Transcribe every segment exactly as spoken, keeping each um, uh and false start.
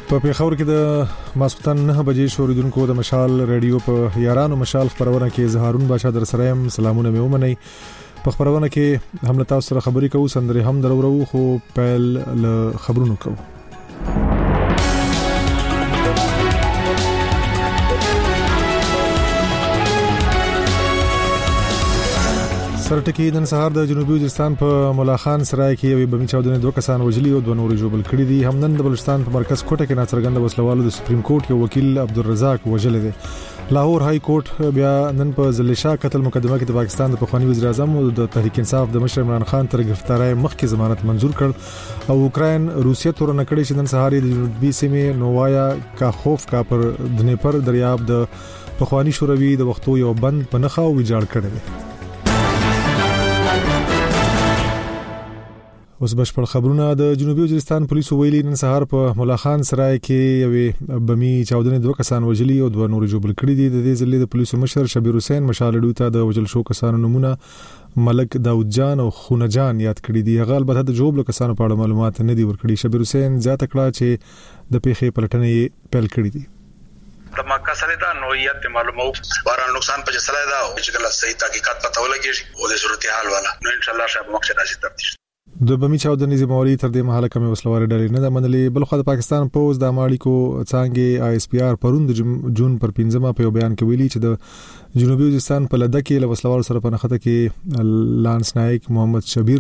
په پیښور کې د ماسختن نه بجې شوریدونکو د مشال ریډیو په یارانو مشال خبرونه کې زهارون باشا در سره يم. سلامونه مې ومنئ. په خبرونه کې هم له تاسو سره خبرې کوو، سندري هم درورو، خو پیل له خبرونو کوو. سرټکی نن سهار د جنوبي وزیرستان په ملاخان سرای کې یو بمی چاودنې دوه کسان وژلي او دوه نور جوړ کړي دي. هم نن د بلوچستان په مرکز کوټه کې ناڅرګند وسلوالو د سپریم کورټ یو وکیل عبدالرزاق وژل دي. لاهور های کورټ بیا نن په ذلیشا قتل مقدمه کې د پاکستان د پخوانی وزیر اعظم او د تحریک انصاف د مشر عمران خان تر گرفتاری مخکې ضمانت منزور کړ او اوکراین روسیه تور نه کړی چې نن سهار د جنوبي سیمې نووایا کاخوف کا پر دنیپر دریاب د پخوانی شوروي د وختو یو بند په نخا ویجاړ کړی دی. اوس بشپړ خبرونه. د جنوبي وزیرستان پولیسو ویلي نن سهار په ملاخان سرای کې یو بمی چاودنې دوه کسان وژلي او دوه نور جوړ کړي دي. د دې ځلې د پولیسو مشر شبیر حسین مشالډو ته د وژل شو کسانو نمونه ملک داود جان او خونه جان یاد کړی دي. هغه البته د جوړ کسانو په اړه معلومات نه دي ورکړي. شبیر حسین ذات کړه چې د پیښې پلټنې پیل کړې دي. د مکه سره دا نوعیت معلومه باران نقصان په جسره دا او چې کله صحیح تحقیقات پته ولګي او د صورتحال والا نو ان شاء الله شابه مخ راځي تفتیش. د بمی چاودنې زمواري تر دې مهاله کمې وسلواري ډلې نه د منلې. بل خو د پاکستان پوز د اماړیکو څنګه آی اس پی آر پروند جون پر پنځمه په بیان کې ویلي چې د جنوبي وزیرستان په لده کې له وسلوارو سره په نخته کې لانس نایک محمد شبیر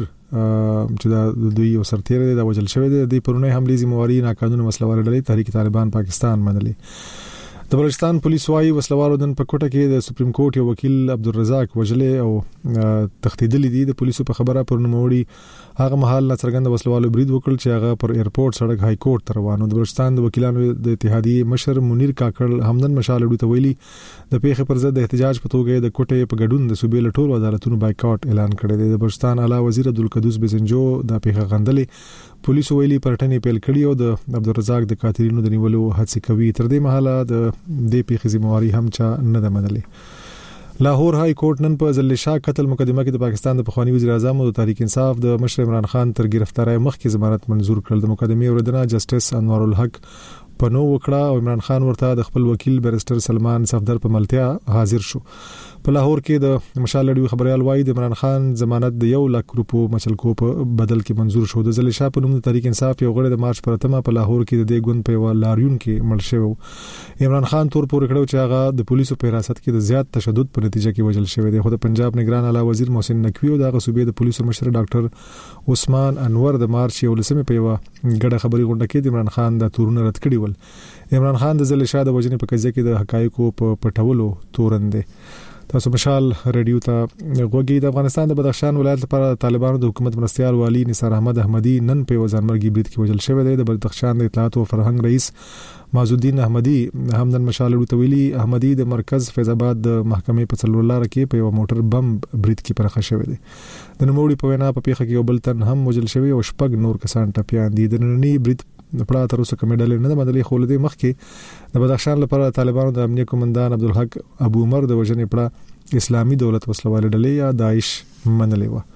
چې د دوی یو سرتیر دی د وجل شوی دی. د پرونی حمله زمواري ناقانونه وسلواري ډلې تحریک طالبان پاکستان منلې. د بلوچستان پولیس وايي وسلوالو دن په کوټه کې د سپریم کورټ یو وکیل عبدالرزاق وژلې او تختیدلې دي. د پولیسو په خبره پر نوموړي هغه محل څرګند وسلوالو برید وکړ چې هغه پر ایرپورټ سړک های کورټ تر روانو. د بلوچستان د وکیلانو د اتحادیې مشر منیر کاکړ همدن مشالډو ته ویلي د پیښې پر ضد احتجاج په توګه د کوټې په ګډون د صوبې لټول عدالتونو بایکاټ اعلان کړی دی. د بلوچستان اعلی وزیر عبدالقدوس بزنجو د پیښه غندلې. پولیسو ویلي پرټنې پیل کړي او د عبدالرزاق د قاتلینو د نیولو هڅې کوي. تر دې مهاله د دې پیښې ذمہواری هم چا نه ده منلې. لاهور های کورټ نن په ذلیشا قتل مقدمه کې د پاکستان د پخوانی وزیر اعظم او تحریک انصاف د مشر عمران خان تر گرفتاری مخکې ضمانت منزور کړل. د مقدمې اوریدنه جسټس انوار الحق په نو وکړه او عمران خان ورته د خپل وکیل بیرستر سلمان صفدر په ملتیا حاضر شو. په لاهور کې د مشال لړیو خبريال وایي د عمران خان ضمانت د یو لک روپو مچلکو په بدل کې منزور شو. د ذلیشا په نوم د تحریک انصاف یو غړی د مارچ پرتمه په لاهور کې د دې ګوند په لاریون کې مړ شو. عمران خان تور پورې کړو چې هغه د پولیسو په حراست کې د زیات تشدد په نتیجه کې وژل شوی دی. خو د پنجاب نگران اعلی وزیر محسن نقوی او د صوبې د پولیسو مشر ډاکټر عثمان انور د مارچ یو لسمه په یو غړه خبري غونډه کې د عمران خان د تورونه رد کړی ول. عمران خان د ذلیشا د وجنې په قضیه کې د حقایقو په پټولو تورند دي. تاسو مشال ریډیو ته غوږی. د افغانستان د بدخشان ولایت لپاره طالبانو د حکومت مرستيال والی نثار احمد احمدی نن په وزارمرګي برید کې وژل شوی دی. د بدخشان د اطلاعات او فرهنګ رئیس معزالدین احمدی همدن مشال لوتویلی احمدی د مرکز فیض آباد د محکمې په څلور لار کې په یو موټر بم برید کې پرخه شوی دی. د نوموړي په وینا په پیښه کې یو بل تن هم وژل شوی او شپږ نور کسان ټپيان دي. د نننی برید پړه تر اوسه کومې ډلې نه بدلې خو لدې مخکې د بدخشان لپاره طالبانو د امنیت قومندان عبدالحق ابو عمر د وژنې پړه اسلامي دولت وسلوال ډلې یا داعش منلې و.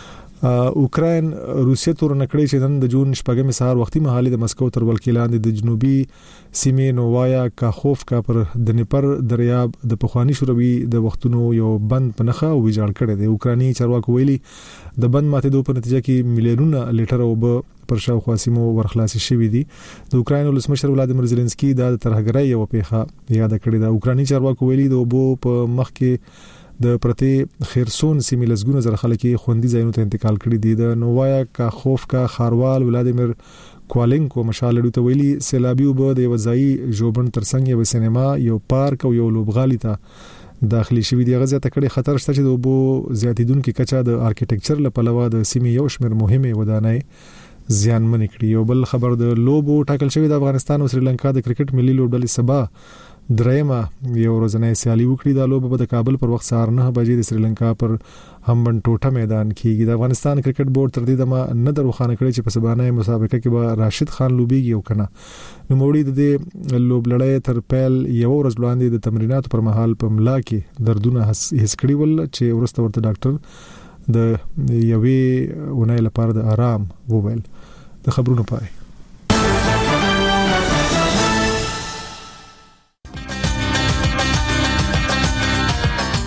اوکراین روسیه تور نکړې چې نن د جون شپږمې سهار وختي مهالي د مسکو تر ولکې لاندې د جنوبي سیمې نووایا کاخوف کا پر دنیپر دریاب د پخوانی شوروي د وختونو یو بند په نخا ویجاړ کړی دی. اوکراني چارواکو ویلي د بند ماتېدو په نتیجه کې میلیونونه لیټر اوبه پر شاوخوا سیمو ورخلاصي شوې دي. د اوکراین ولسمشر ولادیمیر زيلنسکي د ترهګرۍ یو پیښه یاد کړې ده. اوکراني چارواکو ویلي د اوبو په مخ کې د پرتی خیرسون سیمې لزګونه زر خلک خوندي ځایونو ته انتقال کړي دي. د نووایا کاخوف کا خاروال ولادیمیر کوالینکو مشال ته ویلي سیلابي وبو د وځای جوبن ترڅنګ یو سینما یو پارک او یو لوبغالي ته داخلي شوی دی. غزه ته کړي خطر شته چې د وبو زیاتیدونکو کچا د ارکیټیکچر لپاره د سیمې یو شمېر مهمه ودانۍ زیان منې کړی. یو بل خبر د لوبو ټاکل شوی د افغانستان او سریلانکا د کرکټ ملي لوبډلې سبا درېمه یو ورځنۍ سیالي وکړي. د لوبه د کابل پر وخت سهار نه بجې د سریلانکا پر همبن ټوټه میدان کېږي. د افغانستان کرکټ بورډ تر دې دمه نه دروخانه کړی چې په سبانه مسابقه کې به راشد خان لوبيږي او کنه. نو موړي د دې لوبلړۍ تر پیل یو ورځ وړاندې د تمریناتو پر مهال په ملا کې دردونه حس کړي ول چې ورسته ورته ډاکټر د یوې ونې لپاره د آرام وویل. د خبرونو پای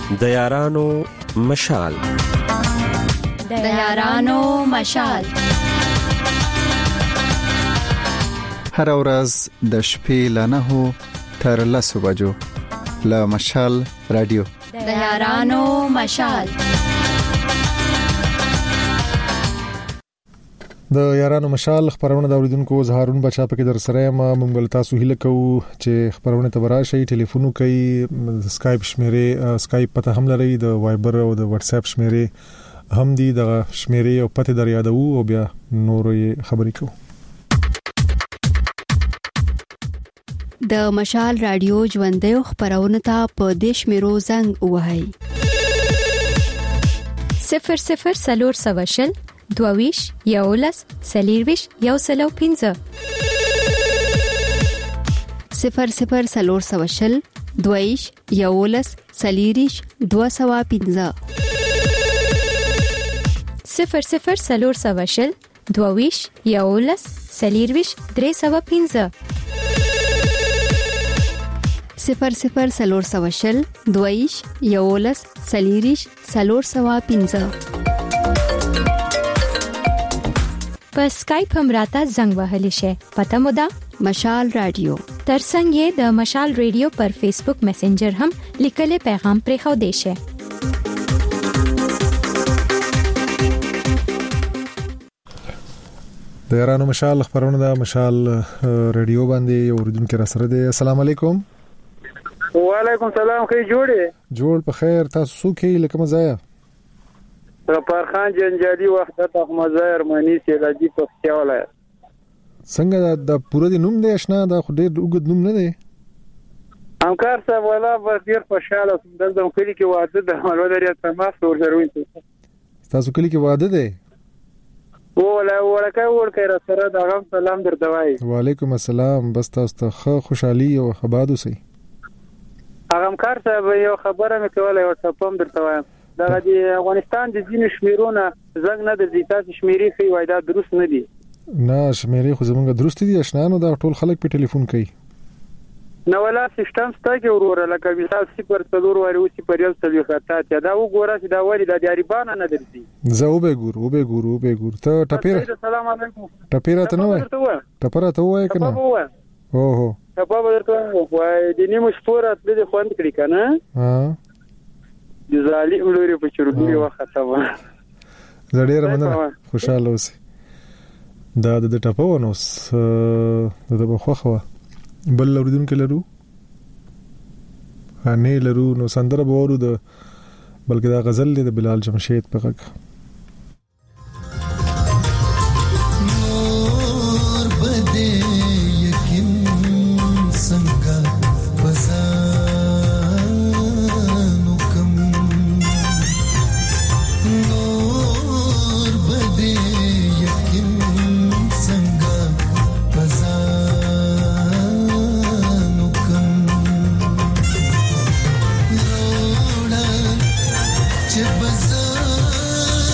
د یارانو مشال د یارانو مشال هر ورځ د شپې له نهو تر لسو بجو له مشال رادیو د یارانو مشال د یارانو مشال خبرونه د اوریدونکو زهارون بچا پکې در سره ما مونږ تاسو هیله کوو چې خبرونه تبرا شي ټلیفون کوي سکایپ شمیره سکایپ پته هم لري د وایبر او د واتس اپ شمیره هم دي د شمیره او پته در یادو او بیا نورې خبرې کوو. د مشال رادیو ژوندۍ خبرونه ته په دیش میرو زنګ وهاي صفر صفر سلور سواشل دوویش یولس سلیرویش یو سلو پینزه صفر صفر سلور سواشل دوویش یولس سلیریش دو سوا پینزه صفر صفر سلور سواشل دوویش یولس سلیرویش درې سوا پینزه صفر صفر سلور سواشل دوویش یولس سلیریش سلور سوا پینزه په سکایپ هم راته زنګ وهلی شي. پته مو ده مشال رادیو ترڅنګ یې د مشال رادیو پر فیسبوک میسنجر هم لیکلي پیغام پرې خو دی شي. د یارانو مشال خبرونه د مشال رادیو باندې اوریدونکو را سره دی. السلام علیکم. وعلیکم السلام. خیر جوړه جوړ په خیر. تاسو څوک یې لکه مزایا؟ غفار خان جنجالي وخت د احمد ارمانی سیلادي پختیا ولایت. څنګه د پوره د نوم دی آشنا د خو ډېر وګد نوم نه دی؟ همکار صاحب ولا ډېر خوشاله سم دلته کلی کې واده د مالوداري تماس ورسروي. تاسو کلی کې واده دی؟ ولا ورکه ورکه را سره د غم سلام درته وای. وعلیکم السلام. بس تاسو ته خوشحالي او آباد اوسئ. همکار صاحب یو خبره مې کوله او تاسو درته وایم. دا د افغانستان د ځینو شمیرونه زنګ نه د زیاتې شمیرې خي وای دا درست نه دي. نه شمیرې خو زمونږ درست دي آشنانو دا ټول خلک په ټلیفون کوي. نو ولا سیستم ستګه وروره لکه مثال صفر څلور واری او صفر یو څلور خطا ته دا وګوره چې دا وری د دیاربانه نه درځي. زه وبه ګور وبه ګور وبه ګور ته ټپیره. السلام علیکم. ټپیره ته نو ټپره ته وای کنه. او هو ټپه درته وای د نیمه سپورت د خوند کړی کنه. ها د ظالم لوري په چرګي وخته و. زړه مننه خوشاله اوسئ. دا د ټپه ونوس د بخوخه بل اوریدونکو لرو نه لرو نو سندره بورو د بلکې دا غزل دی د بلال جمشید په غږ. Bye.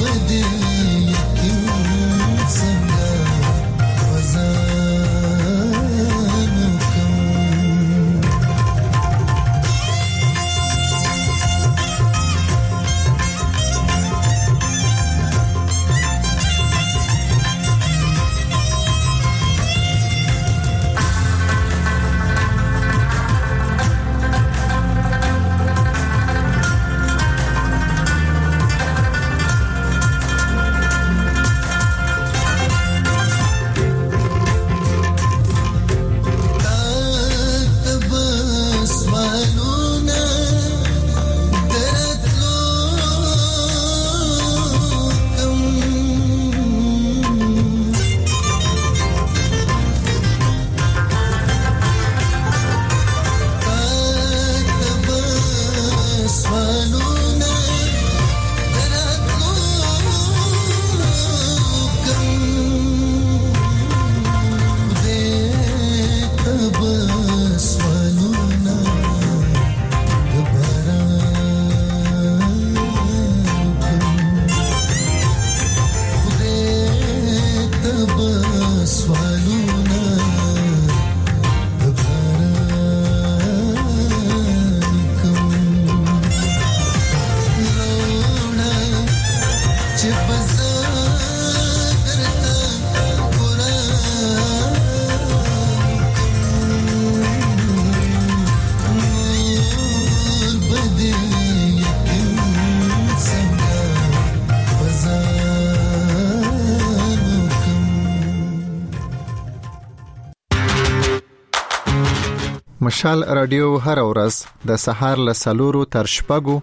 مشال رادیو هر ورځ د سهار له سلورو تر شپږو،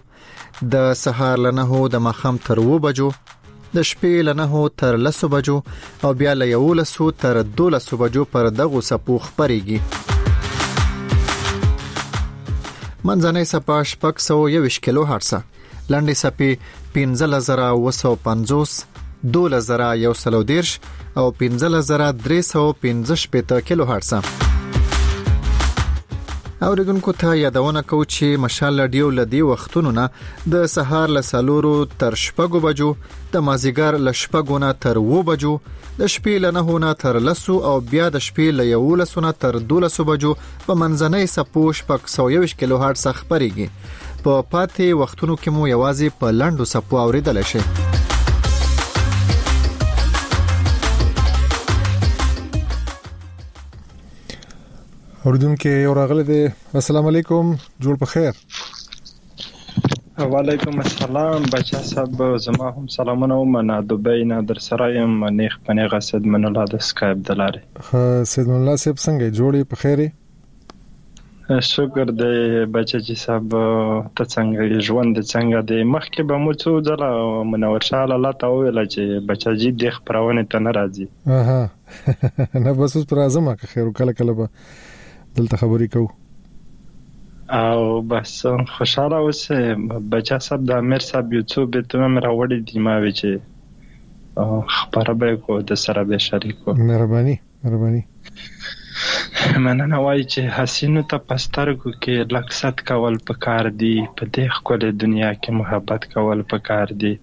د سهار له نهو د ماښام تر اوو بجو، د شپې له نهو تر لسو بجو او بیا له یولسو تر دولسو بجو پر دغو څپو خپرېږي. منځنۍ څپه شپږ سوه یوویشت کیلو هرټزه، لنډې څپې پنځلس زره اوه سوه پنځوس، دولس زره یو سل او دېرش او پنځلس زره درې سوه پنځه شپېته کیلو هرټزه. اوریدونکو ته یادونه کوو چې مشال رادیو له دې وختونو نه د سهار له سلورو تر شپږو بجو، د مازیګر له شپږو نه تر اوو بجو، د شپې له نهو نه تر لسو او بیا د شپې له یولسو نه تر دولسو بجو په منځنۍ څپو شپږ سوه یوویشت کیلو هرټز خپرېږي. په پاتې وختونو کې مو یوازې په لنډو څپو اوریدلی شئ. اوریدونکو یو راغله دی. السلام علیکم، جوړ په خیر. وعلیکم السلام بچا صاحب، زما هم سلامونه ومنه. دوبۍ نه در سره یم، نیخ پنیغه سید من الله د سکایپ دلاره. ها سید من الله صاحب څنګه جوړې په خیره؟ شکر دی بچا جی صاحب، ته څنګه ژوند څنګه دی؟ مخکې به مو څو ځله منور شاه الله ته وویل چې بچا جی د خبرونه ته نه راځي. اها نه بس اوس پر اعظم که خیر کله کله به دلته خبرې کوو او بس خوشاله اوسه بچا صاحب. د امیر صاحب یو څو بیتونه مې راوړي دي، ما وی چې خبره به کو د سره به شریکو. مهرباني مهرباني. مننه. وای چې حسینو ته پسترګو کې لکست کول پکار دي، په دې خپل دنیا کې محبت کول پکار دي،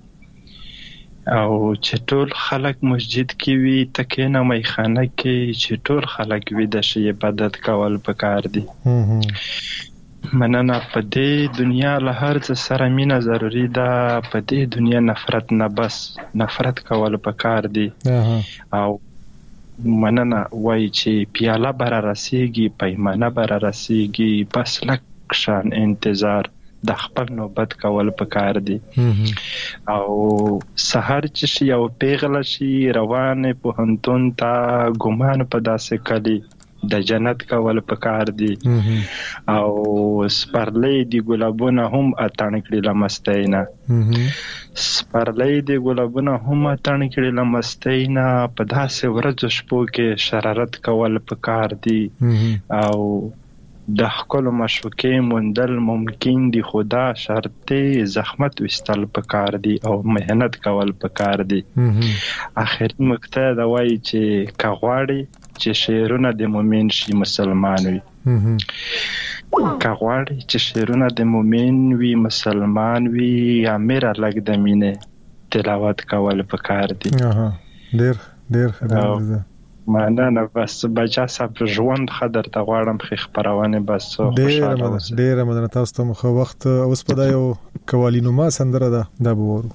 او چې ټول خلک مسجد کې وي تکې نه میخانه کې، چې ټول خلک وي د شی عبادت کول پکار دي. مننه. په دې دنیا له هر څه سره مینه ضروری ده، په دې دنیا نفرت نه بس نفرت کول پکار دي. او مننه. وای چې پیاله بر رسیږي پیمانه بر رسیږي، بس لک شان انتظار د خپل نوبت کول پکار دي. او سحر چې شي او پیغله شي روان په هنتون تا ګمان په داسې کلی د جنت کول پکار دي. او سپرلې دی ګلابونه هم اتان کړي لمستینا، سپرلې دی ګلابونه هم اتان کړي لمستینا، په داسې ورځ شپو کې شرارت کول پکار دي. او د خپل مشوکې مندل ممکن دي، خدا شرطي زحمت وستل پکار دي او مهنت کول پکار دي. اخري مقطع دا وایي چې کغواړي چې شعرونه د مؤمن شي مسلمان وي، کغواړي چې شعرونه د مؤمن وي مسلمان وي، امیر لګ د مینه تلاوت کول پکار دي. اها ډیر ډیر ډیر معنا نه بس بچا صاحب ژوند خدر ته غواړم خې خبرونه بس خوشاله اوسه. ډیر مدنه تاسو ته مخه وخت اوس په دا یو قوالینو ما سندره ده دا بورو.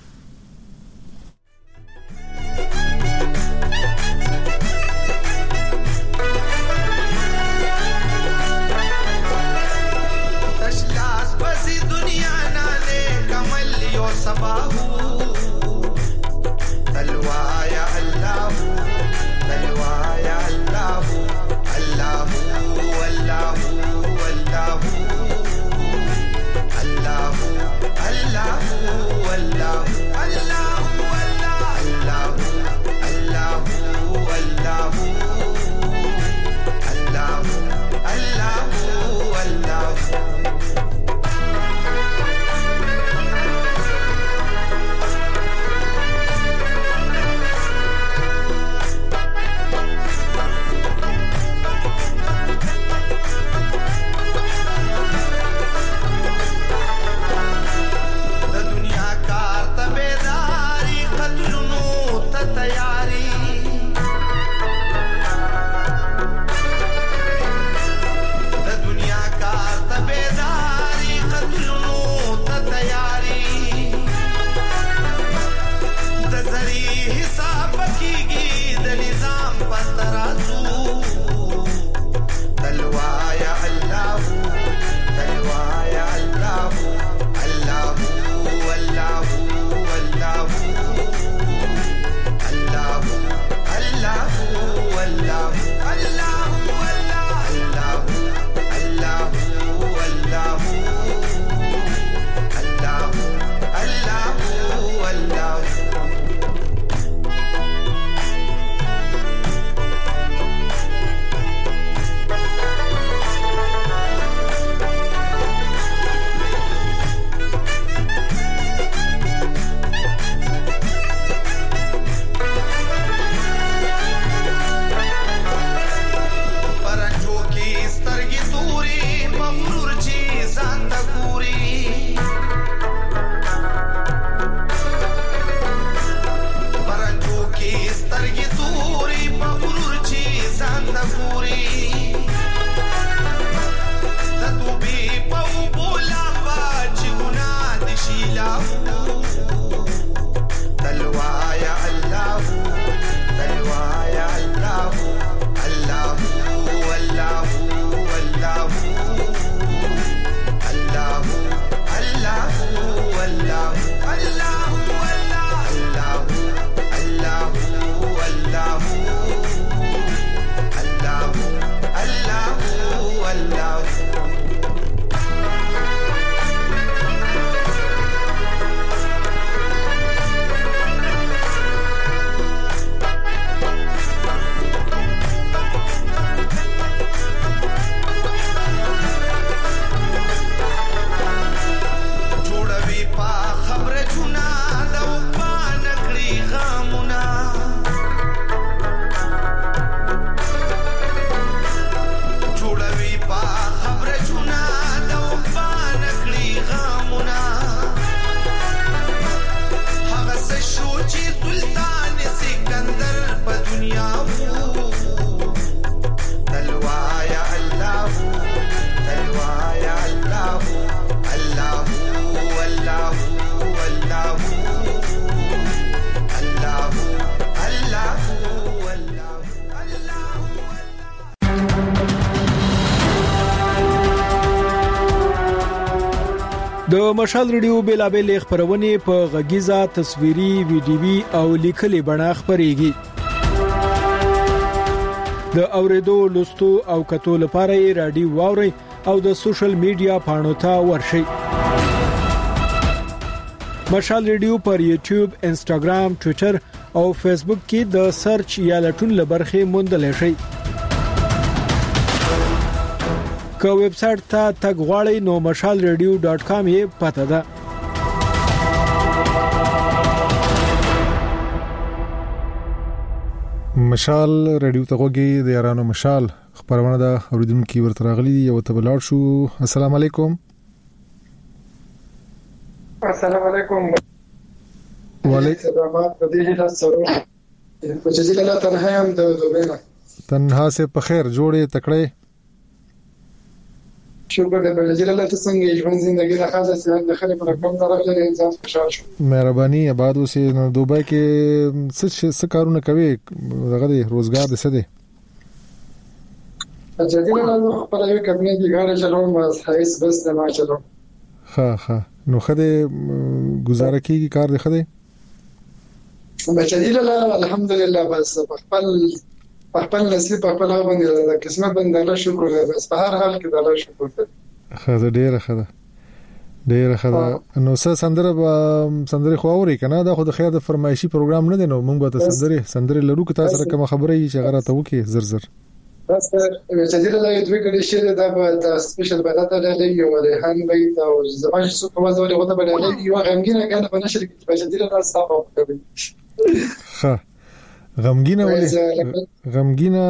د مشال ریډیو بیلابل خبرونه په غږیزه تصویري ویډیوي او لیکلي بڼه خبريږي. د اوریدو لوستو او کتو لپاره رادیو واوري او د سوشل میډیا پاڼو ته ورشي. مشال ریډیو پر یوټیوب، انستګرام، ټوئیټر او فیسبوک کې د سرچ یا لټون لبرخه موندل شي. که ویب سټ ته تګ غواړئ نو مشال ریډیو ډاټ کام یې پته ده. مشال ریډیو ته غوږی د یارانو مشال خبرونه ده اوریدونکو ورته راغلي یو ته بلاړ شو. السلام علیکم. السلام علیکم. اقدامات په دې هیله سره په چې ځله تنها هم د دوبه تنها سه په خیر جوړې تکړه شکر دې په ځله ته څنګه ژوند ژوندۍ نه خاصه سره د خلکو په کوم درجه انسان خوشاله شو. مهرباني آباد اوسې نو دوبه کې څه څه کارونه کوي دغه روزګار دې څه دی؟ چې دې نه خپل یو کمنې کې غاړه چلوم هیڅ بس نه ما چلوم. ها ها نو خدای گزاره کیږي کار دی خدای بچیله الحمدلله بس خپل خپل نصیب خپل باندې د قسمت باندې الله شکر بس په هر حال کې د الله شکر خدای ډیره خدای ډیره خدای نو څه سندره سندره خو اوري کنه دا خو د خیر د فرمایشي پروګرام نه دی نو موږ به سندره سندره لرو که تاسو کوم خبره یې چې غره ته وکي زر زر بس چې دې له دوی کړي شي دا به تاسو سپیشل بداته لري یو له هان بیت او زما چې څه کومه زوري غوته بل لري یو غمګینه کنه په نشر کې چې دې له تاسو صاحب کوي ښه غمګینه ولې غمګینه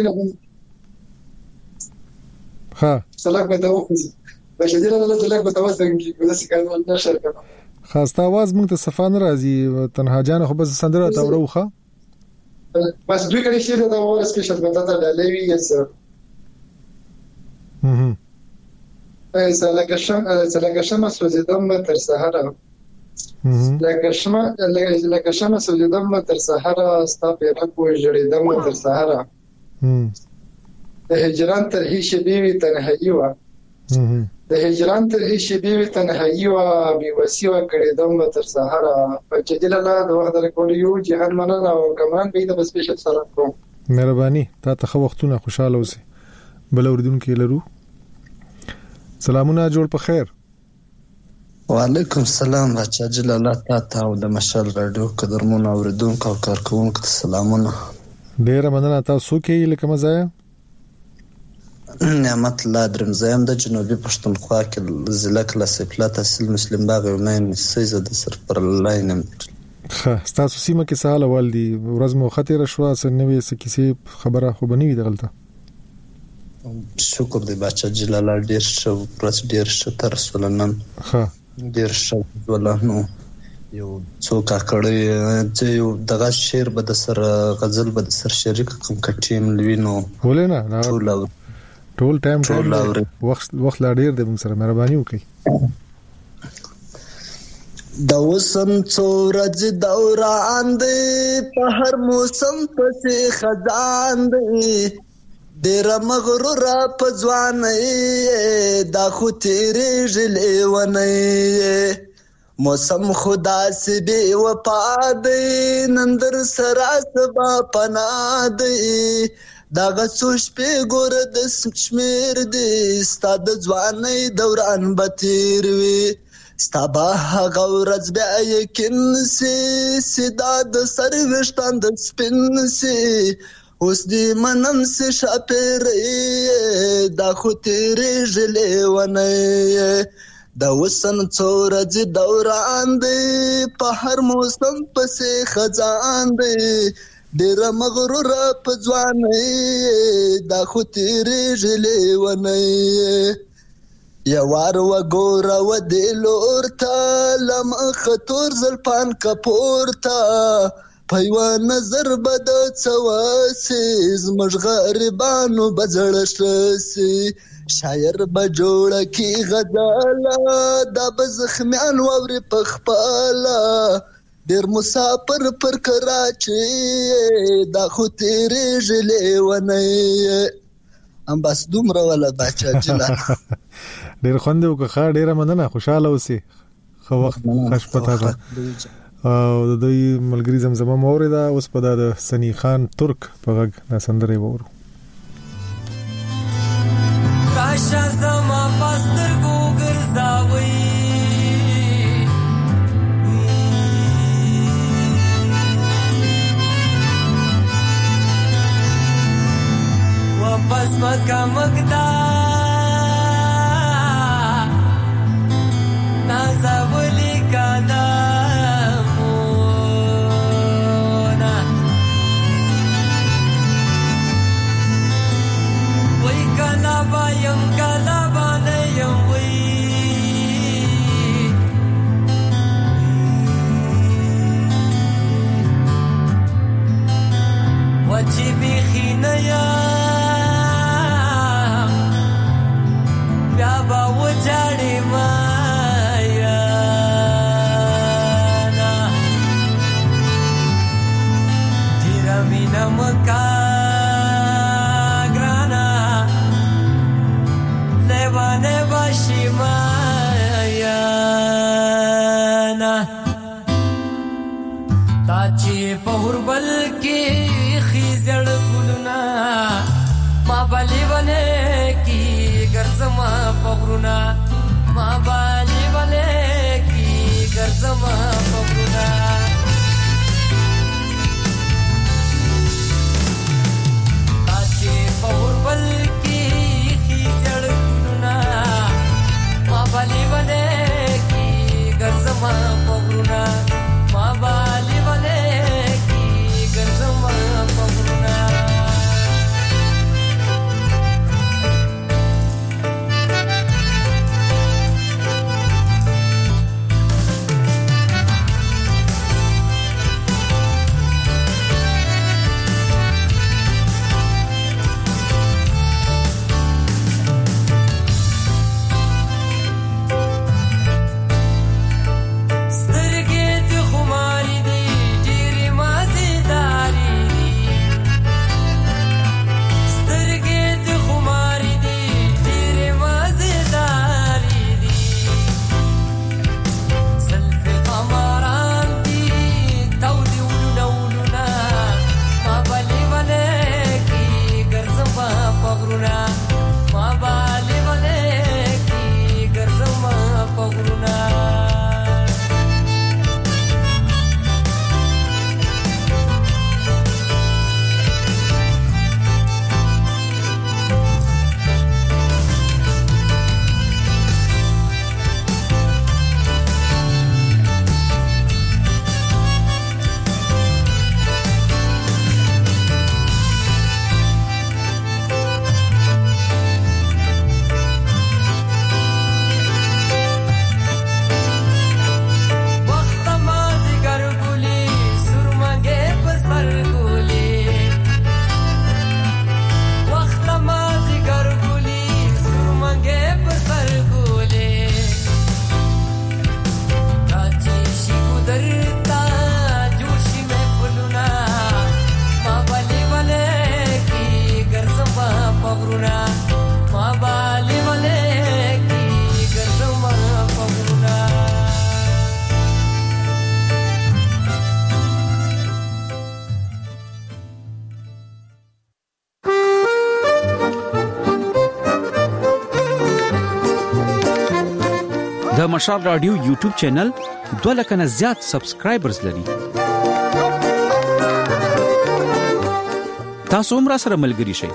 ها سلام به دا وخت بس دې له له به تاسو څنګه کې څه کوي نشر کوي خاصه आवाज موږ ته صفان راځي تنها جان خو بس سندره ته وروخه بس دوی کړي شي دا وره سپیشل بداته لوي یې سر هم هم لکه شم لکه شم سوځیدم تر سحر لکه شم لکه شم سوځیدم تر سحر ستا پیرا کوی جوړیدم تر سحر د هجران تر هیڅ بیوی تنهایی وا د هجران تر هیڅ بیوی تنهایی وا بي وسیوا کړیدم تر سحر په جدلله د وخت کول یو جهان مننه او کمان به د سپیشل سره کوم مهرباني تا ته وختونه خوشاله اوسې بل اوردونکو لرو سلامونه جوړ په خیر وعلیکم السلام بچا جلاله تا او د مشال رادیو قدرمن اوردونکو او کارکونکو سلامونه ډیر مننه تاسو کې لکه مزه نعمت الله درمزایم د جنوبي پښتونخوا کې ضلع کلاسیکلا تحصیل مسلم باغ یومین سیزه د سر پر لاین ښه تاسو سیمه کې سهال والدي ورځ مو خطر شو سنوي سکیسي خبره خو بنوي دغلطه شکر دی بچا جلاله ډیر شو پرس ډیر شتر سولنن ښه ډیر شو ولنو یو څوک کړي چې یو دغه شعر به د سر غزل به د سر شریک کوم کټیم لوینو ولنه ټول ټایم ټول وخت وخت لا ډیر د موږ سره مهرباني وکړي د وسم څورج دوران دی په هر موسم پسې خزان دی ډیر مغرور په ځوان دا خو تیرې ژلې ونی موسم خدا سی بی وفا دی نندر سرا سبا پنا دی دا غڅوش په ګور د شمیر دی ستاد ځواني دوران بتیر وی ستابه هغه ورځ بیا یقین سي سدا د سروشتان د سپین سي اوس دی منم سي شاپېرې دا خو تیرې ژلې ونی دا وسن څورج دوران دی په هر موسم پسې خزان دی ډیر مغرور په ځواني دا خو تیرې ژلې ونی یوار وګور و دلور تا لم خطور زلفان کپورتا پایو نظر بد څواسي زمږ غریبانو بزړشسي شاعر بجوړ کی غزل دا بزخمیان ووري پخپالا ډیر مسافر پر کراچي دا خو تیرې ژلې ونی ام بس دومره ولا بچا جلا ډیر خوند وکړه ډیره مننه خوشاله اوسې خو وخت خوش پتا ده او د دوی ملګری زمزمه موردا اوس په د سنی خان ترک په غږ نسندري وورو راشه زما پستر ګرځاوي واپس مکه مکدا نازولی قدمونا وی کلا بایم کلا بانیم وی چې بیخي نه یم بیا به وجاړې ما یانا تیره مینه مکا ګرانا لیوانې باشي ما یانا تا چې په هوربل کې خیزړ ګلونه ما بالی ونه کی ګرځما پغرونا ما بالی ونه کی ګرځما پغرونا اچې پور بل کی خیزړ ګلونه ما بالی ونه کی ګرځما پغرونا ما بالی ونه کی ګرځما پغرونا د مشال رادیو یوټیوب چینل دوه لک نه زیات سبسکرایبرز لري. تاسو هم را سره ملګري شئ.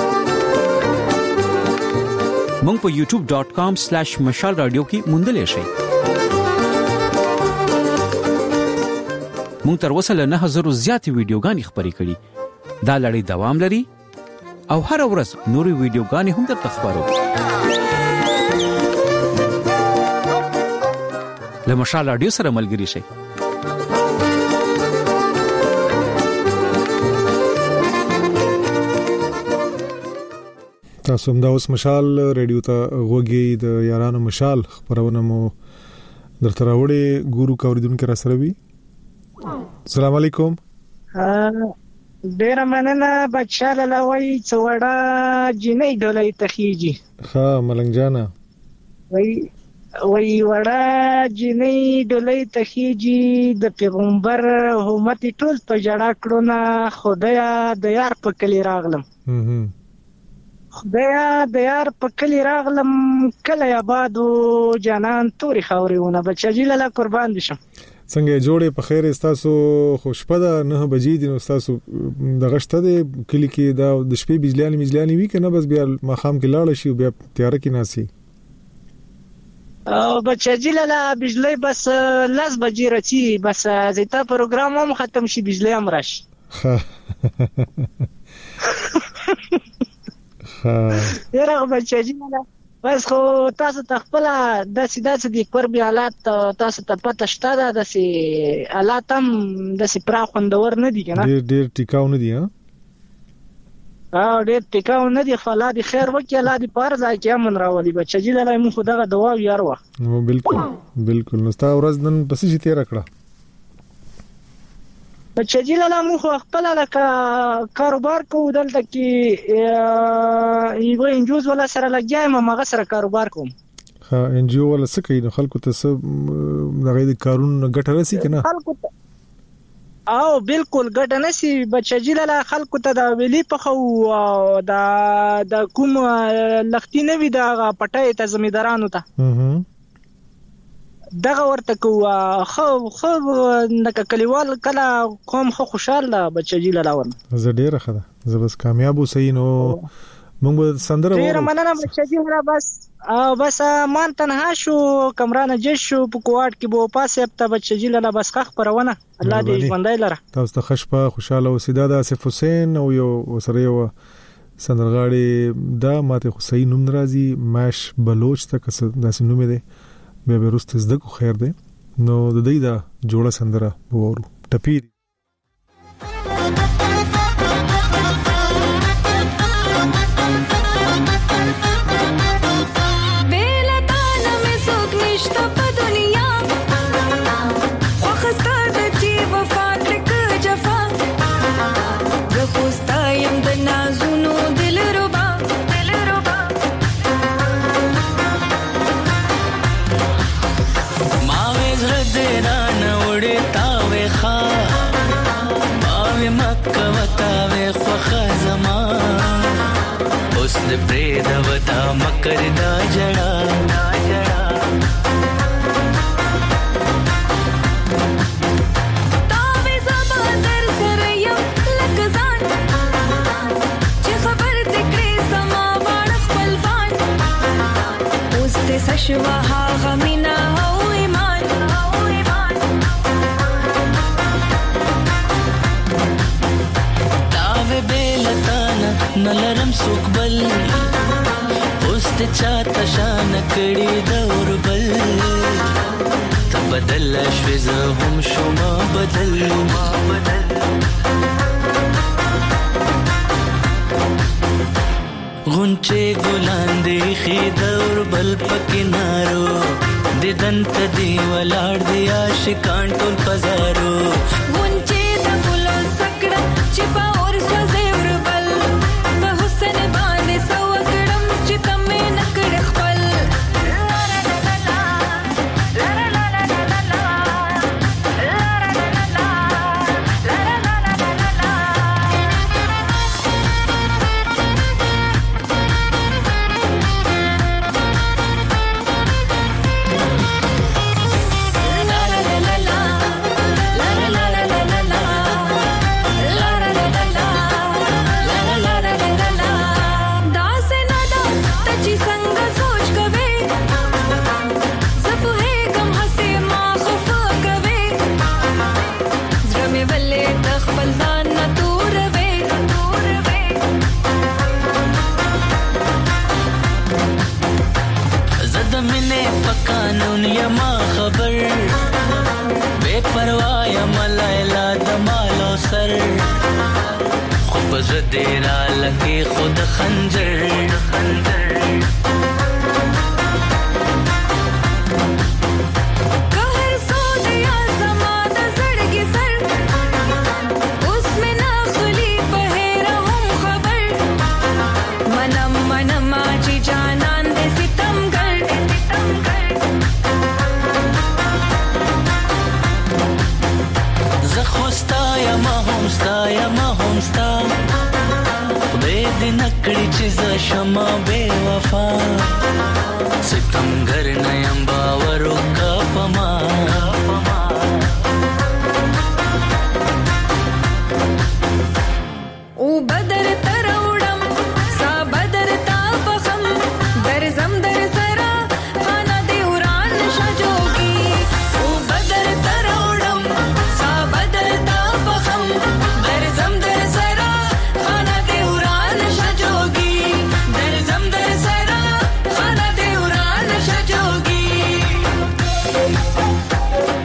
مونږ په یوټیوب ډاٹ کام سلیش مشال رادیو کې موندلې شئ. مونږ تر اوسه له نه هزار زیاتې ویډیوګانې خپرې کړې. دا لړۍ دوام لري او هر ورځ نورې ویډیوګانې هم درته خپرو. له مشال رادیو سره ملګري شئ. تاسو هم دا اوس مشال رادیو ته غوږی د یارانو مشال خبرونه مو درته راوړي. ګورو کوریدونکو را سره وي. السلام علیکم. ډیر مننه بچاله لوي څوړه جنې ډولې تخیجی. ها ملنګ جانا وای وای وړه جنې ډولې تخیجی د پیغمبر همت ټول په جړه کړو نه خدایا د یار په کلی راغلم. خدایا د یار په کلی راغلم کله آبادو جانان توري خاوريونه بچی لاله قربان دشم. څنګه جوړې په خیر استاسو خوشپده نه بجې دي نو استاسو د غشته د کلی کې دا د شپې بجلیانی مجلیانی وی کنه بس بیا مخام کې لاړ شي بیا تیار کې ناسي او بچی لاله بجلی بس لاس بجې رچی بس زیته پروګرام هم ختم شي بجلی هم راشي. ها یره بچی لاله بس خو تاسو تخپل د سیدات د قربي حالات تاسو ته پته شته د سي حالات هم د سي پرا خوندور نه دي کنه. ډیر ډیر ټیکاو نه دي. ها او ډېر ټیکاو نه دی، خلا دی خیر وکړي، الله دې په هر ځای کې امن راولي. بچه جي لاله مونږ خو دغه دعا یار وه. نو بالکل بالکل. نو ستا ورځ نن په څه شي تېره کړه؟ بچه جي لاله مونږ خو خپله لکه کاروبار کوو دلته کې یوه انجوز والا سره لګیا یم، همهغه سره کاروبار کوم. ښه انجیو والا څه کوي؟ نو خلکو ته څه د هغې د کارونو ګټه رسي که نه؟ خلکو ته او بالکل ګټه نسی. بچه جي لاله خلکو ته د ویلي پخو او د کوم لختي نه وي د پټۍ ته زمیندارانو ته دغه ورته کو خو خو لکه کلیوال کله قوم خو خوشحال ده بچه جي لاله ورنه. زه ډېره ښه ده، زه بس کامیاب اوسئ. نو مونږ به سندره ډېره مننه بچه جي لاله. بس او بس مان تنها شو، کمران جش شو په کوارټ کې بو پاسه ته بچه جي لاله بس خخ پرونه. الله دې ژوندۍ لره. تاسو ته خشپه خوشاله اوسئ. دا د آصف حسین او یو سره یو سندرغاړي دا ماته خو صحیح نوم راځي، ماش بلوچ ته کس داسې نوم دی، بیا به وروسته زده کو خیر دی. نو د دې دا جوړه سندره وورو ټپی. پرید وتا مکر دا جڑا تاوی زبان در سریم لکزان چه خبر تکری سما وار خپلوان اوس ته سشوا ها غمینا او ایمان او ایمان تاوی بیلتانا نلرم سوک بل اوس ته چاته شان کړي دور بل ته بدل شوي زه هم شوم بدل غونچه ګلان دی خې دور بل پکینارو د دنت دی ولاړ دی عاشقان ټول پزارو غونچه د ګلو سکړه چې په اور سوځي وربل په حسن باندې سو کړم چې تمه نکړ خپل तेरा लगे खुद खंजर कहर सो दिया समादा सड़के सर उसमें ना खुली पहेरा हम खबर मनम मनम आजी जानन दे सितम कर ज़खुस्ता या mahumsta या mahumsta नकड़ी चीज शमा बेवफा सितमगर नयम बावरों का पमा ओ बदर तरौड़म सा बदर तापखम दरजम दर सरा खाना देवरान शजोगी ओ बदर तरौड़म सा बदर तापखम दरजम दर सरा खाना देवरान शजोगी दरजम दर सरा खाना देवरान शजोगी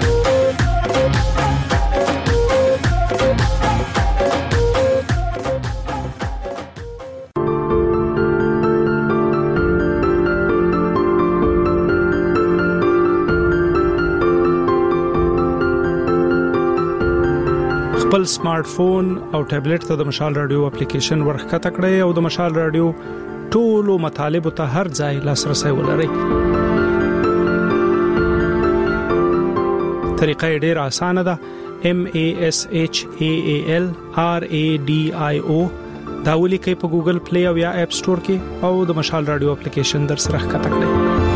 خپل سمارټ فون او ټابلیټ ته د مشال رادیو اپلیکیشن ورخکته کړئ او د مشال رادیو ټولو مطالبه ته هر ځای لاسرسي ولرئ. طریقه ډیره اسانه ده. M A S H A A L R A D I O دا ولیکئ په ګوګل پلی او یا اپ سٹور کې او د مشال رادیو اپلیکیشن در سره ښکته کړئ.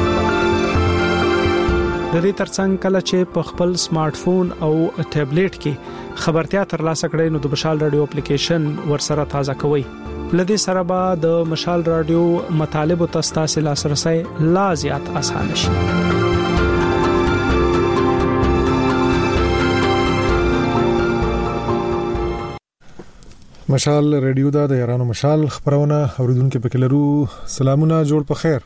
د دې ترڅنګ کله چې په خپل سمارټ فون او ټابلیټ کې خبرتیا ترلاسه کړئ نو د مشال رادیو اپلیکیشن ورسره تازه کوئ. لدې سره به د مشال رادیو مطالب او تاسو لاسرسي لا زیات آسان شي. مشال رادیو دا د یارانو مشال خبرونه اوریدونکو پکې لرو. سلامونه جوړ په خیر.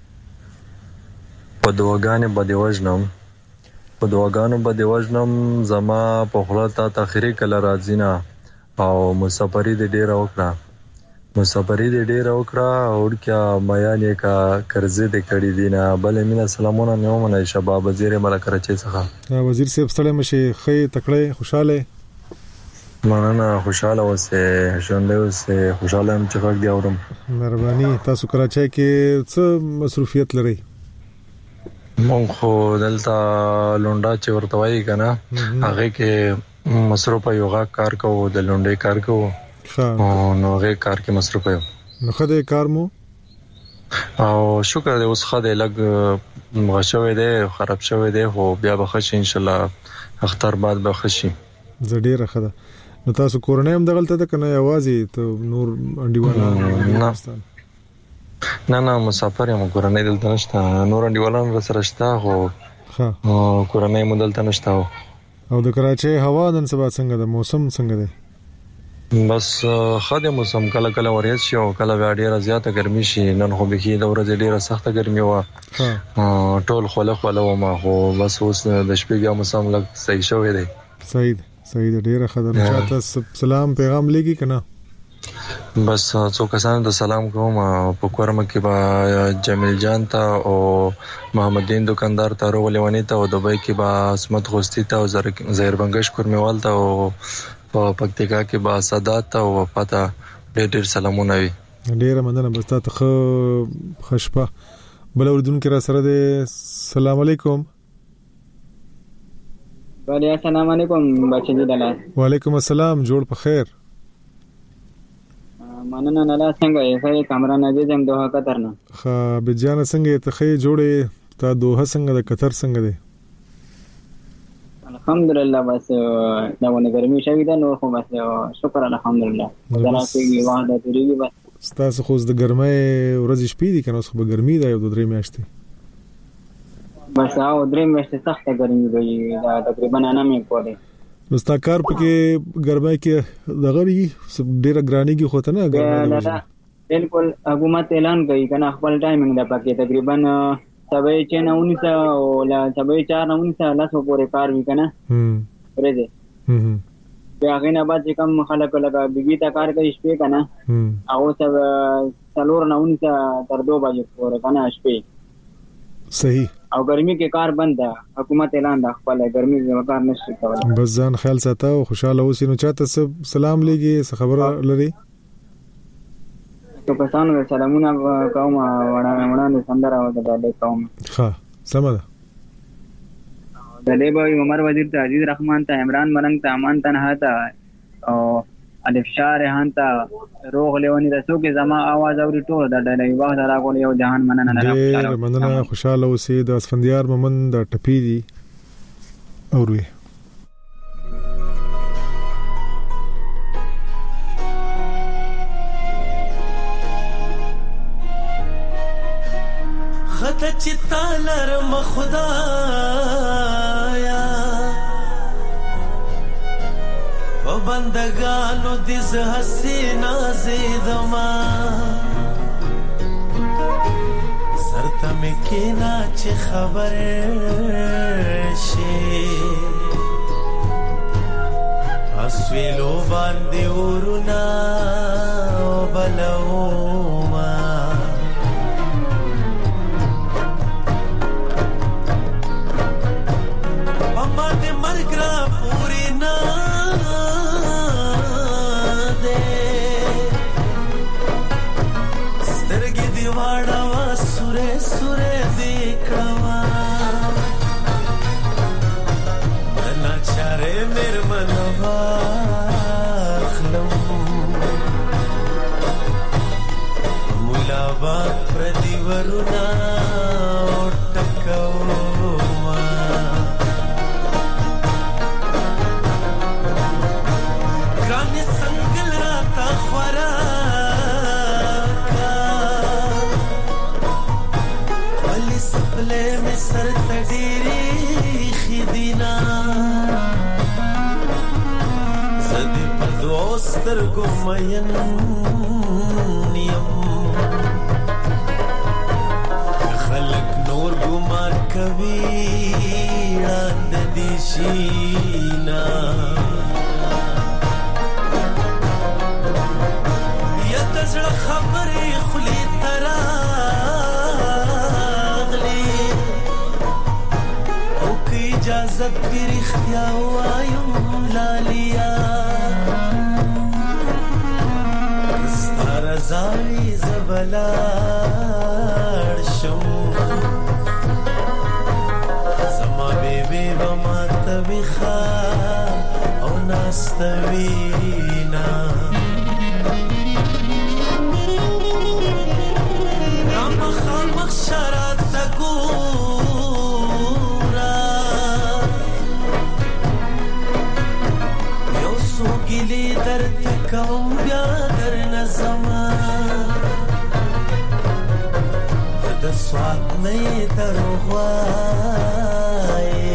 په دواګانې باندې وژنم په دواګانو باندې وژنم زما په خلاصه تاخيري کله راځي نه او مسافری دې ډیر وکړه مسافری دې ډیر وکړه او کیا بیان یې کا قرضې دې کړې دي نه بل مینا سلامونه نو منه شباب وزیر ملک راچې څخه وزیر صاحب ستړي مشي خې تکړه خوشاله مننه خوشاله اوسه ژوندې اوسه خوشاله هم چې غږ دی اورم. مهرباني تاسو کراچۍ کې څه مصروفیت لرئ؟ مونږ خو دلته لونډا چې ورته وایي کنه هغه کې مصروف یو غا کار کوو د لونډې کار کوو نو هغه کار کې مصروف یو نو خدای کار مو او شکر دې اوس خدای لګ غشوي دې خراب شوی دې هو بیا به خش ان شاء الله اختر بعد به خشي زړه خده. نو تاسو کورنۍ هم دغلته ده کنه یوازې ته نور انډیواله نه نه نه مسافر یم کورنۍ دلته نشته نور انډیوالان سره شته خو ها کورنۍ مو دلته نشته. او د کراچۍ هوا نن سبا څنګه ده موسم څنګه ده؟ بس خاله موسم کله کله وریځ شي او کله ډیره زیاته ګرمي شي. نن خو به کې د ورځې ډیره سخته ګرمي و ټول خوله خوله و ما خو بس اوس د شپې بیا موسم لګ صحیح شوی دی. صحیح صحیح ډیره خدای چاته سلام پیغام لګي کنه بس څو کسان د سلام کوم په کورم کې با جمیل جان ته او محمد دین دکاندار ته ورولونی ته او دبي کې با اسمت غوستی ته او زهیر بنگش کورمیوال ته او په پکتیکا کې با سادات ته او پتا ډېر ډېر سلامونه وي. ډیره مننه بس ته خو خوشپه بل اوردونکو را سره ده. السلام علیکم. وعلیکم السلام علیکم بچی دلال. وعلیکم السلام جوړ په خیر. مننه نه لا څنګه یې خې کامران عزیز هم دوه قطر نه خا بجانه څنګه ته خې جوړې تا دوه څنګه د قطر څنګه دی؟ الحمدلله بس دا ونه ګرمي شوی ده نو خو بس شکر الحمدلله دا راځي واده دوریږي بس تاسو خو د ګرمۍ ورځې شپې دي کنه اوس خو ګرمي ده یو درې میاشتې بس او درې میاشتې سخته ګرمي دی دا تقریبا نه مې کوله. نو ستا کار پکې ګرمۍ کې دغه ډیره ګرانیږي خو ته نه ګرمۍ بالکل حکومت اعلان کوي کنه خپل ټایمینګ د پکې تقریبا سبای چې نه ونیسه او لا سبای چار نه ونیسه لاسو پورې کار وی کنه هم ورته هم بیا غینه بعد چې کوم خلک لگا بيګی تا کار کوي شپې کنه هم او سب څلور نه ونیسه تر دوه بجې پورې کنه شپې صحیح او ګرمي کې کار بند ده حکومت اعلان ده خپل ګرمي کې کار نشي کولای. بس ځان خیال ساته او خوشاله اوسې نو چاته سلام لګي خبره لري تو پسانو سلامونه کوم وړاندې وړاندې سندره او د کوم ها سم ده د دې عمر وزیر ته عزیز رحمان ته عمران ملنګ ته امان تنها ته او الف شاه رحان ته روغ لیونی رسو کې زما आवाज اوري ټول د ډلې واغ راغول یو جهان مننه نه خوشاله مننه خوشاله اوسې د اسفندیار مومن د ټپی دي اوروي خطه چتالر مخدایا و بندگانو دیز حسینا زیدما سرتا مکینا چه خبر شی اسویلو باندی اورونا بلوما پما دے مرگرا پوری نا واړه سورې سورې دې کړوا انا چارې مرمنوا خلم مولا با پردي ورنا ټکوما ګران څنګه راته خورا سپلے میں سر تډيري خدینا زدي په دوستر ګمین نیم خلق نور ګمان کوي اند دي شینا یا تزړه خبرې خلی ترا اجازت کی رختیا وایو لالیا ستار زای زبلار شم زما بیبی بما تبخا او ناستوینا رام خان مخشرات تکو گلی درد کوم بیا در نظما د سوات مې دروغوای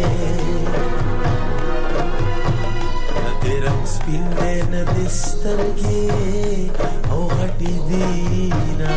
د رنگ سپین دې نه دسترګي او غټي دینا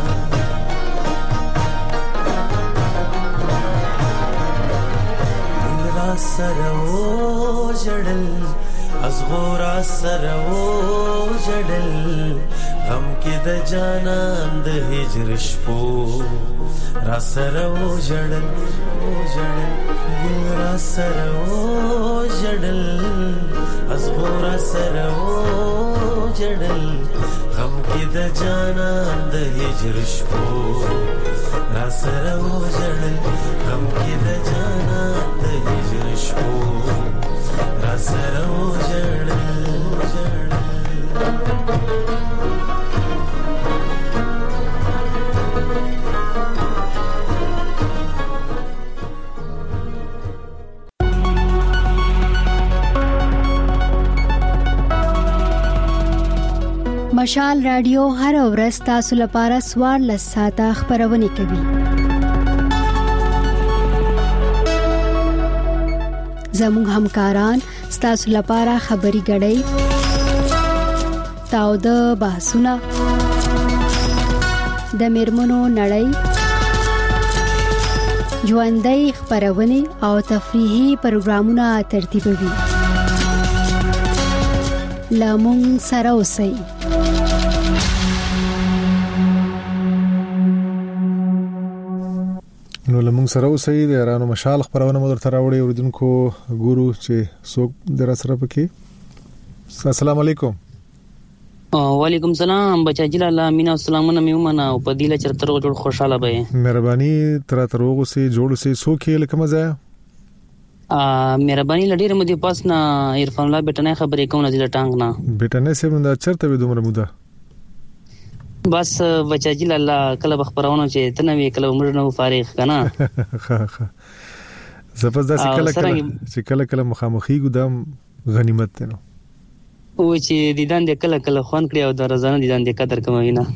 را سره و جړل ازغورا سرو جړل غم کې د جانان د هجر شپو را سرو جړل جړل ګورا سرو جړل ازغورا سرو جړل غم کې د جانان د هجر شپو را سرو جړل غم کې د جانان د هجر شپو سرو جړل جړل مشال رادیو هر ورځ تاسو لپاره سوار لساته خبرونه کوي. زموږ همکاران ستاسو لپاره خبري غړي تاو د بحثونه د میرمنو نړۍ ژوندۍ خبرونه او تفریحي پروګرامونه ترتیبوي. لامون سره اوسئ. نو لمونږ سره اوسئ. د ایرانو مشال خبرونه مو درته راوړي اوریدونکو ګورو چې څوک در سره پکې. السلام علیکم. وعلیکم السلام بچا جلاله مینا السلامونه میومنه او په دیله چرته روغ جوړ خوشاله به. مهرباني تر تر روغ سي جوړ سي څوک یې لکه مزه. ا مهرباني لډیر مو دي پاس نه عرفان الله بیٹنه خبرې کوم نه ټانګ نه بیٹنه سم نه چرته به دومره موده بس بچا جلاله کله بخبرونه چې تنوي کله عمر نه فارغ کنه. زپس داسې کله کله چې کله کله مخامخي ګدام غنیمت دی نو او چې دیدان د کله کله خوان کړی او د رضانه دیدان د قدر کوي نه.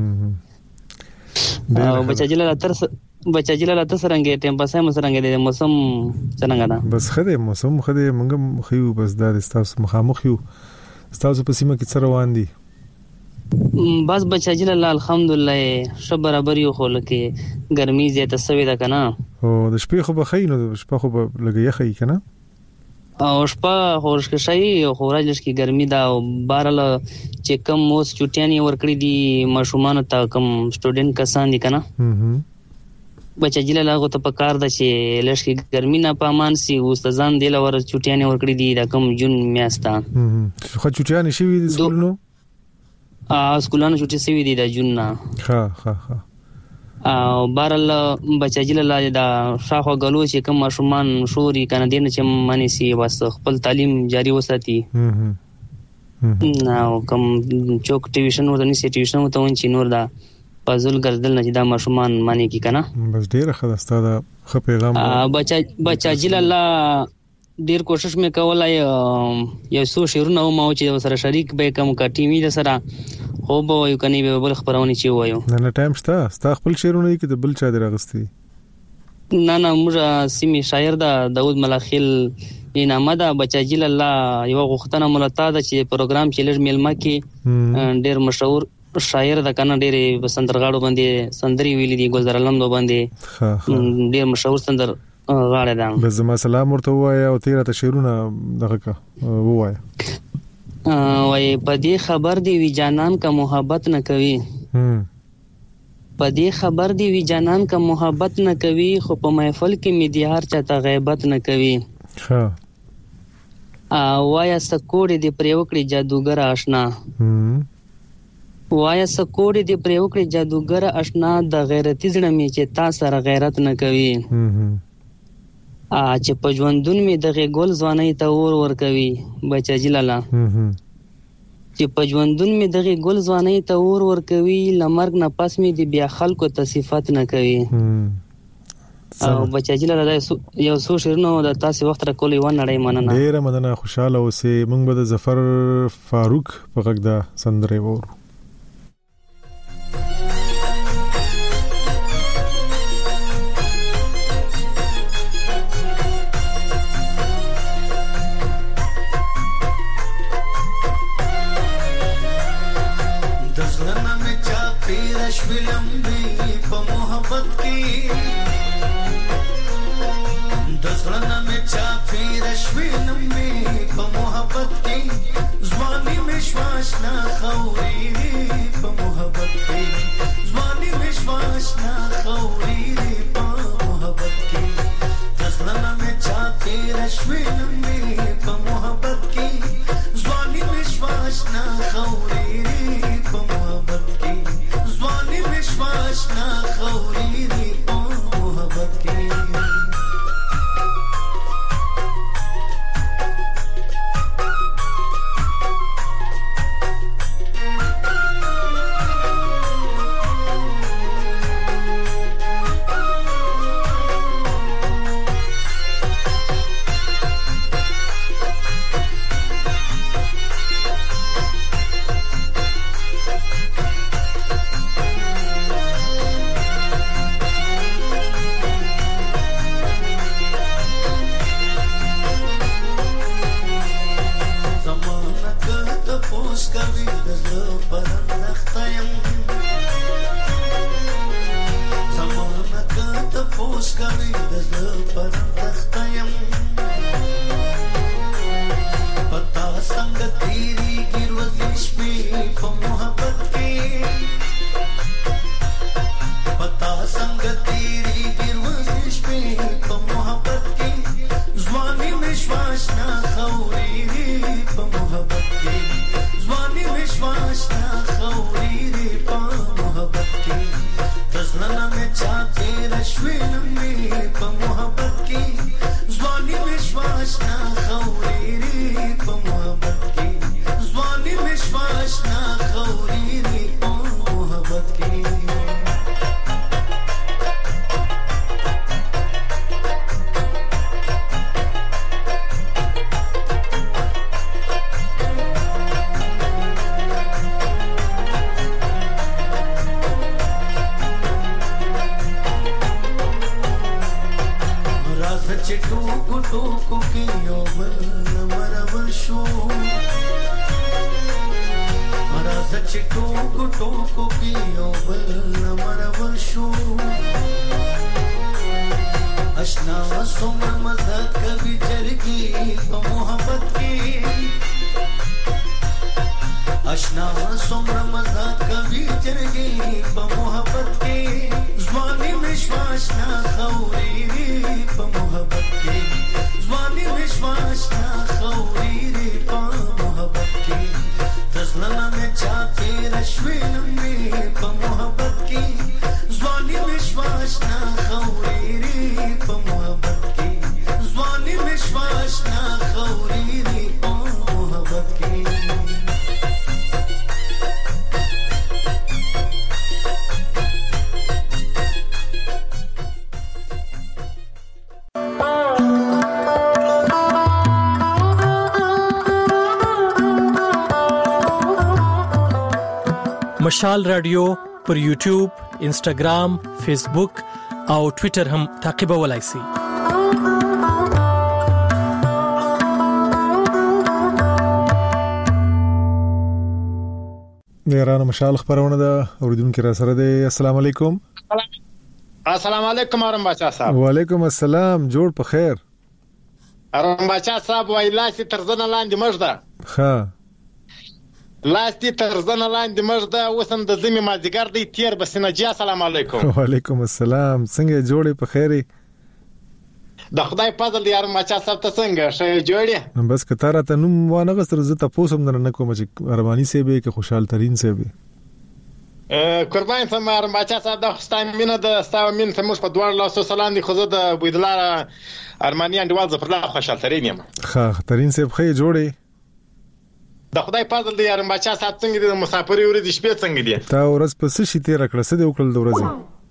او بچا جلاله تر بچا جلاله تر څنګه ټیم پاسه مو څنګه د موسم څنګه ده بس خدای موسم خدای موږ خو بس د تاسو مخامخ یو تاسو په سیمه کې څه روان دي بس بچا جلاله الحمدلله ش برابر یو خو لکه ګرمي زیاته سوي ده کنه او د شپې خو به خینو د شپې خو به لګي خی کنه او شپه خورش کې شي او خورجلش کې ګرمي ده او بارل چې کم موس چټیانی ورکړي دي ماشومان ته کم سټوډنټ کسان دي کنه بچا جلاله غو ته پکار ده چې لږ کې ګرمي نه پامان سي او استادان دی لور چټیانی ورکړي دي د کم جون میاستا خو چټیانی شي وي د سکول نو ا سکولانو چټي سي وي دي د جون نه ها ها ها او بارل بچاجل لا دا شاخو غلو چې کوم ماشومان شوري کنه دین چې مانی سي بس خپل تعلیم جاری وساتي نو کوم چوک ټیوشن ورته ني ټیوشن ته ون چې نور دا پازل ګرځدل نه دا ماشومان مانی کی کنه بس ډیر ښه ستاده خ پیغام بچا بچاجل الله ډیر کوشش مې کولای یو څو شیرونه او ما چې سره شریک به کوم کا ټیمي د سره خو به یو کني به بل خبرونه چی وایو نه نه ټایم شته ستا خپل شیرونه کې د بل چا درغستي نه نه موږ سیمي شاعر دا داود ملخیل انعام دا بچاجل الله یو غختنه ملتا دا چې پروګرام چې لږ میلمه کې ډیر مشهور شاعر دا کنه ډیر سندرغاړو باندې سندري ویلي دي ګلزار علم دو باندې ډیر مشهور سندر غاړه ده بس زما سلام ورته وایا او تیرته شیرونه دغه کا وایا وای په دې خبر دی وی جانان کا محبت نه کوي په دې خبر دی وی جانان کا محبت نه کوي خو په محفل کې میدیار چاته غیبت نه کوي ها وایا سکوړې دی پر وکړي جادوګر آشنا وایا سکوړې دی پر وکړي جادوګر آشنا د غیرتی زړه می چې تا سره غیرت نه کوي ا چې په ژوندون می دغه ګل ځواني ته اور ور کوي بچا جلاله چې په ژوندون می دغه ګل ځواني ته اور ور کوي لمرګ نه پس می دی بیا خلکو ته صفات نه کوي او بچا جلاله یو څو شیرونو د تاسو وخت را کولې و نړۍ مننه ډیره مننه خوشاله اوسې موږ به د ظفر فاروق په غږ دا سندره وورو Shwinam me pa mohabbat ki zwani me مشال رادیو پر یوټیوب، انسټاګرام، فیسبوک او ټوئیټر هم تعقیبولای شئ. د ایران مشال خبرونه ده اوریدونکو را سره ده. السلام علیکم. السلام علیکم ارم بچا صاحب. وعلیکم السلام، جوړ په خیر. ارم بچا صاحب وایلاسي ترزنه لاندې مجده. ها لاستی ترزنه لاندې مجده وسم د زمي مازیګر دی تیر بسنجی. السلام علیکم. وعلیکم السلام، څنګه جوړې په خیرې؟ د خدای فضل دی ارم بچا صاحب، ته څنګه ښه جوړې؟ بس کتاره ته نوم وانه غستر زه تاسو هم نه کوم چې ارمانی سي به کې خوشحال ترين سي به قربان سم ارم بچا صاحب. د خستان مینه د استاو مين ته مش په دوړ لاسو سلام دي خو زه د بویدلار ارمانی انډوال زفر الله خوشحال ترين یم. ښه ترين سي خې جوړې د خدای فضل دی ارم بچا صاحب. څنګه دي مسافر یوري د شپې څنګه دي؟ تا ورځ په څه شي تیر کړه؟ څه دی وکړل د ورځې؟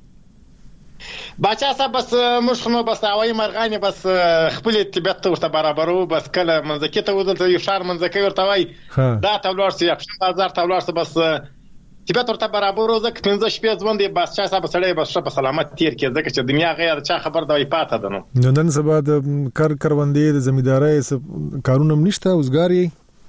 بچا صاحب بس مشخنو بس اوای مرغانی بس خپل طبيعت ورته برابرو. بس کله منځکه ته ودلته یو شهر منځکه ورته وای دا تولور سي خپل بازار تولور سي بس طبيعت ورته برابرو. ځکه پنځه شپې ځوند بس چا صاحب سړی بس په سلامت تیر کې ځکه چې دنیا غیر چا خبر دی پاته ده. نو نن سبا د کار کروندې د زمیندارۍ کارونه نشته اوسګاری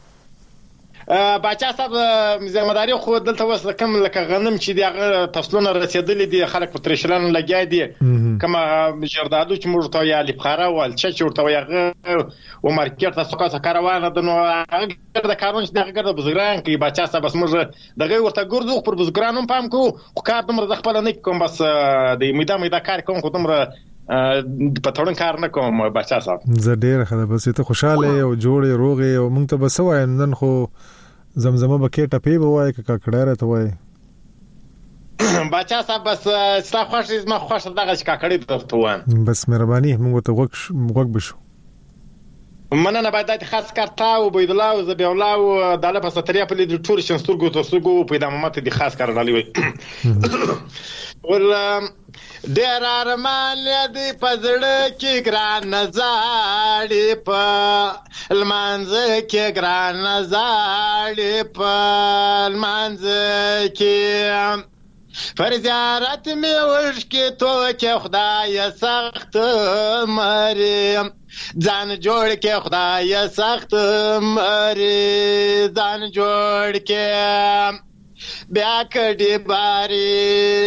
بچا صاحب. زمینداری خو دلته وس کم لکه غنم چې دغه فصلونه رسیدلې دي خلک په ترشلن لګیا دي کما جردادو چې موږ ته یا لبخاره ول چې ورته یغه او مارکیټ تاسو کا کاروانه د نو هغه د کارون چې دغه د بزګران کې بچا صاحب بس موږ دغه ورته ګرځو پر بزګرانو پام کو خو کار دمر د خپل نه کوم بس د میدا میدا کار کوم خو دمر په تورن کار نه کوم بچا صاحب. زه ډیر خدای بس ته خوشاله او جوړې روغې او موږ ته بس وای نن خو زمزمه بکې ټپې بوای ک کډاره ته وای بچا صاحب. بس ستا خوښ ما خوښ دغه چې کاکړې ته وان بس مهرباني موږ ته وګ وګ بشو مننه باید د خاص کارتا او بيدلا او زبيولا او داله په ستریا په لیدل ټور شنستورګو ته سګو په دمامت دي خاص کار ډالي وي ول ډیر ارمان دې پزړه کې ګران نزاړې په لمانځ کې ګران نزاړې په لمانځ کې پر زیارت می وش کې تو کې خدای سخت مریم ځان جوړ کې خدای سخت مریم ځان جوړ کې بیا کډي باري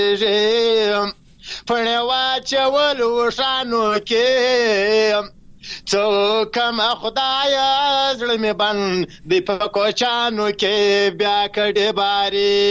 پړوا چول وشانو کې څو کم خدای زړه می بند دی په کوچانو کې بیا کډي باري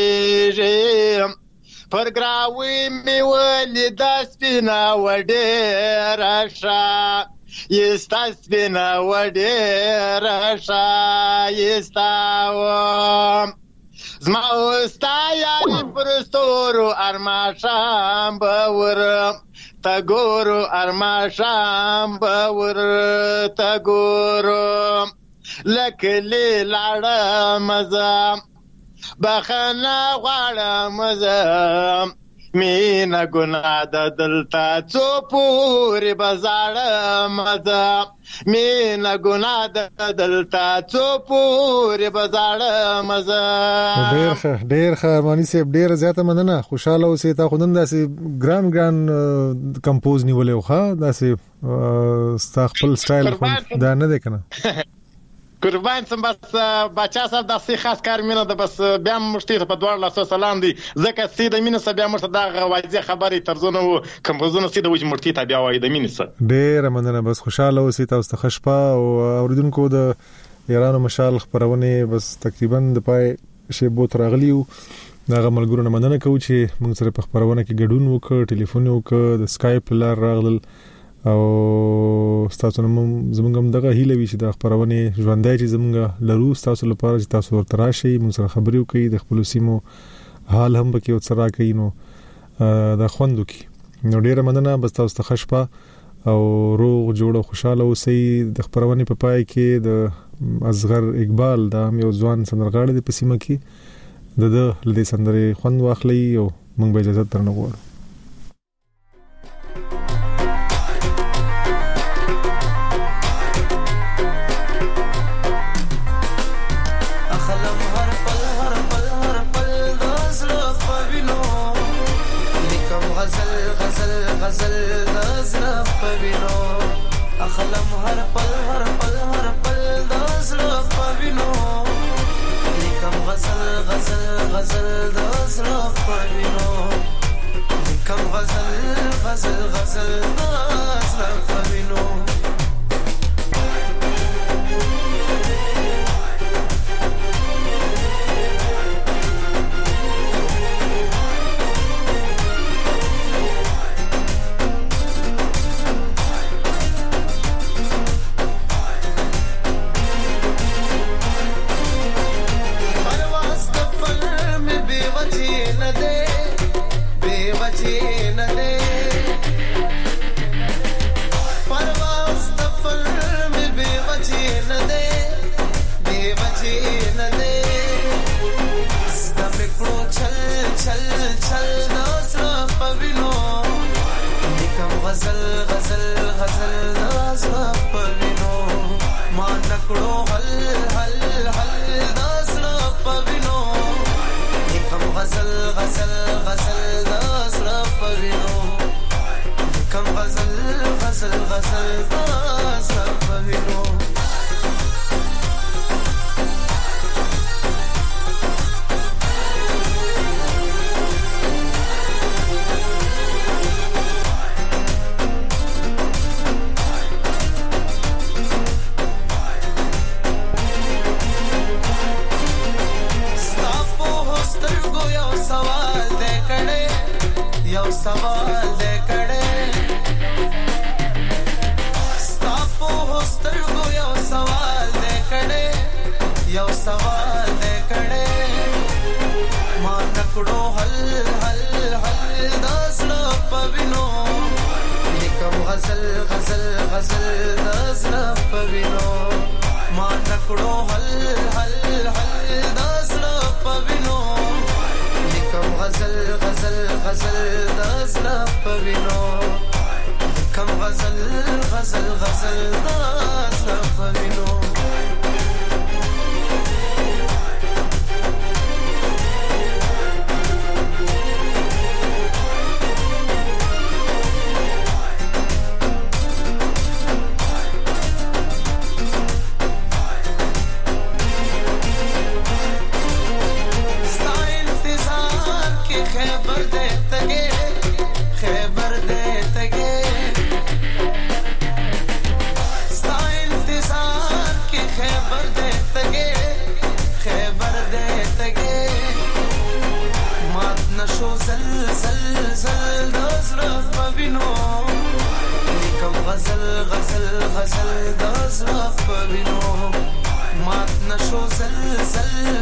پر ګراوي می ولې د سپینا وډه راشه یستا سپینا وډه راشه یستاو زما وستا یاري پرستورو ارماشام باور تا ګورو ارماشام باور تا ګورو لکلی لاړه مزه بخنا غواړم زه مینا ګناه د دلتا څو پورې بازارم زه مینا ګناه د دلتا څو پورې بازارم زه. ډیر ښه ډیر ښه مانی سیب ډیر زیاته مننه. خوشاله اوسې تا خودن داسې ګران ګران کمپوز نیولې وخه داسې استخپل سټایل دا نه دی کنه. قربان سم بس بچا صاحب د سي خاص کار مینه د بس بیا مشتي په دوړ لاسو سلام دي زکه سي د مینه سره بیا مرته دا واځي خبري ترزونه او کمپوزونه سي د وجه مرتي ته بیا وای د مینه سره ډېر مننه. بس خوشاله اوسې تاسو ته خشپه او اوریدونکو د ایران مشال خبرونه بس تقریبا د پای شی بوت راغلیو دا ملګرو نه مننه کوم چې موږ سره په خبرونه کې ګډون وکړ ټلیفون وکړ د سکایپ لار راغل او تاسو نو زمونږ هم دغه هیله وی چې د خبرونه ژوندۍ چې زمونږ لرو تاسو لپاره چې تاسو ورته راشي موږ سره خبرې وکړي د خپل سیمو حال هم پکې وڅرا کوي نو د خوندو کې نو ډیره مننه. بس تاسو ته خشپه او روغ جوړ او خوشاله اوسئ. د خبرونه په پای کې د اصغر اقبال د یو ځوان سندرغاړي د پسیمه کې د د لدې سندرې خوند واخلي او موږ به اجازه ترنه غواړو. اخلم هر پل هر پل هر پل د زړه په وینو لیکم غزل غزل غزل د زړه په وینو لیکم غزل غزل غزل د زړه په وینو غزل غزل غزل داس پوینو ما نکړو هل هل هل داس پوینو کم غزل غزل غزل داس پوینو کم غزل غزل غزل داس پوینو सवाल दे कड़े स्तापो होस्तर को यो सवाल दे कड़े यो सवाल दे कड़े मां नकड़ो हल हल हल दसलो पविनो निकम गजल गजल गजल दसलो पविनो मां नकड़ो हल हल हल दसलो पविनो निकम गजल गजल गजल दसला पविनो कम गजल गजल गजल दसला पविनो غزل غزل دزرف پوینو مات نشو زل زل